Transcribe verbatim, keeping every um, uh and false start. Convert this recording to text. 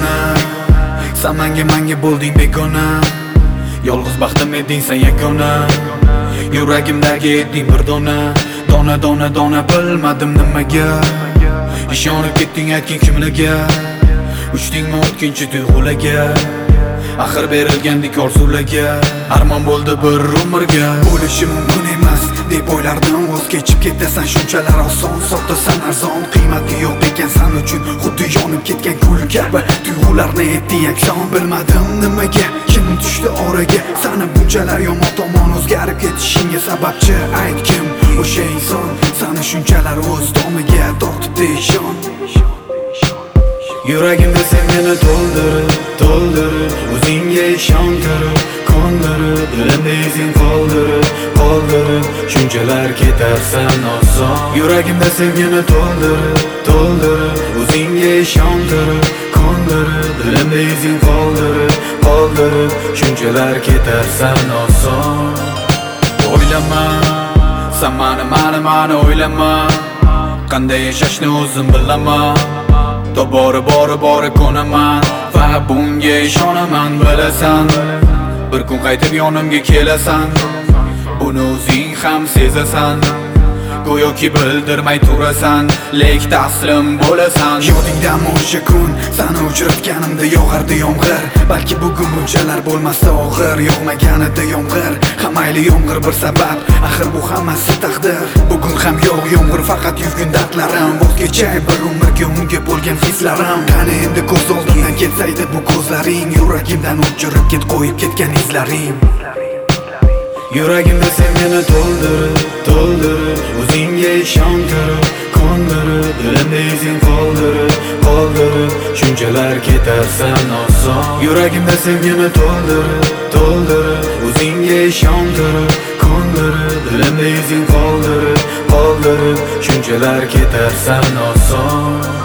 begona. Sen menga menga bo'lding begona. Yolg'iz baxtim eding sen yagona. Yuragimdagi eding bir dona. Dona dona dona bilmadim nimaga. Ishonib ketding aytgin kimlarga. Uchdingmi o'tkinchi tuyg'ularga. Axir berilgandik orzularga. Armon bo'ldi bir umrga. Bo'lishi mumkin emas deb o'ylardim, voz kechib ketasan shunchalar oson. Sotasan arzon, qiymati yo'q ekan sen uchun. Xuddi yonib ketgan kul kabi tuyg'ularni etding akson. Bilmadim nimaga, kim tushdi oraga. Sani bunchalar yomon tomon o'zgarib ketishingga sababchi aytkim. O'sha inson sani shunchalar o'z domiga tortibdi ishon. Yuragimda sen meni to'ldirib, to'ldirib, o'zingga ishontirib, qo'ndirib, dilimda izing qoldirib, qoldirib, shunchalar ketarsan oson. Yuragimda sen meni to'ldirib, to'ldirib, o'zingga ishontirib, qo'ndirib, dilimda izing qoldirib, qoldirib, shunchalar ketarsan oson. O'ylama, sen mani, mani, mani o'ylama, qanday yashashni o'zim bilaman. Tobora bora bora ko'naman va bunga ishonaman, bilasan. Bir kun qaytib yonimga kelasan, buni o'zing ham sezasan. Go'yoki bildirmay turasan, lek taslim bo'lasan. Yodingdan o'sha kun seni uchratganimda yog'ardi yomg'ir. Balki bugun bunchalar bo'lmasa og'ir, yog'maganida yomg'ir. Hamayli yomg'ir bir sabab, axir bu hammasi taqdir. Bugun ham yo'q yomg'ir, faqat yurgin dardlarim. Voz kechay bir umrga unga bo'lgan hislarim. Qani endi ko'z oldimdan ketsaydi bu ko'zlaring. Yuragimdan o'chirib ket, qo'yib ketgan izlaring. Yuragimda sen meni to'ldirib, to'ldirib, o'zingga ishontirib, qo'ndirib, dilimda izing qoldirib, qoldirib, shunchalar ketarsan oson. Yuragimda sen meni to'ldirib, to'ldirib, o'zingga ishontirib, qo'ndirib, dilimda izing qoldirib, qoldirib, shunchalar ketarsan oson.